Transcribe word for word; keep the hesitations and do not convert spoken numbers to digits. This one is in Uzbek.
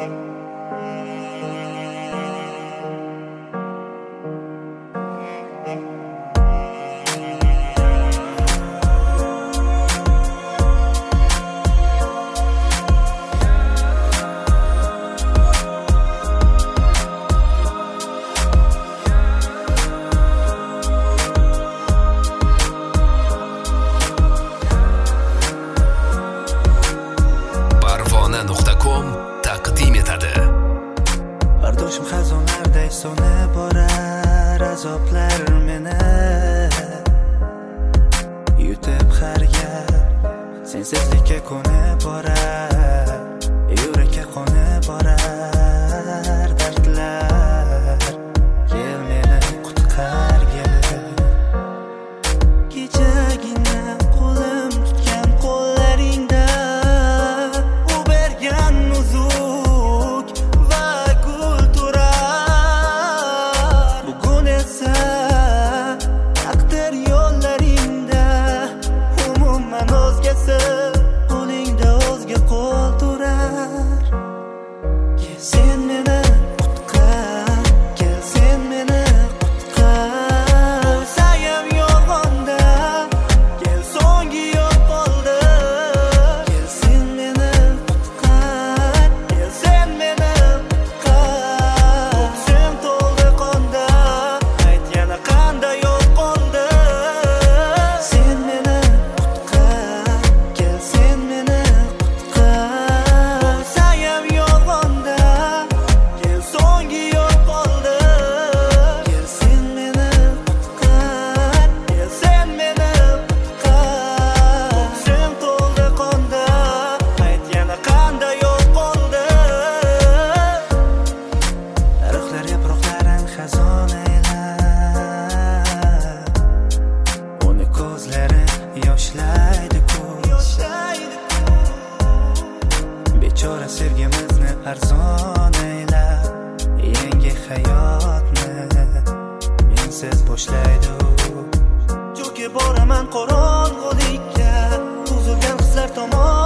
taqdim etadi. Bardoshim xazonlarday so'nib borar azoblar meni yutib har gal sensizlikka ko'nib borar yurakka qo'nib borar dardlar kel meni qutqargin kechagina qo'lim tutgan qo'llaringda u bergan nuzuk va gul turar bugun esa taqdir yo'llaringda umuman o'zgasi qo'lingda o'zga qo'l turar kel sen meni qutqar kel sen meni qutqar bo'lsayam yolg'onda kel so'nggi yo'l qoldi kel sen meni qutqar kel sen meni qutqar sen to'ldi qonda ayt yana qanday yo'l qoldi sen meni qutqar kel sen meni qutqar bo'lsayam yolg'onda kel so'nggi yo'l qoldi kel sen meni qutqar kel sen meni qutqar sen to'ldi qonda ayt yana qanday yo'l qoldi ruhlar yaproqlarin xazon aylar uni ko'zlari yoshlaydi ko'z bechora sevgimizni arzon aylar yangi hayotni mensiz boshlaydi cho'kib boraman qorong'ulikka buzilgan hislar tomon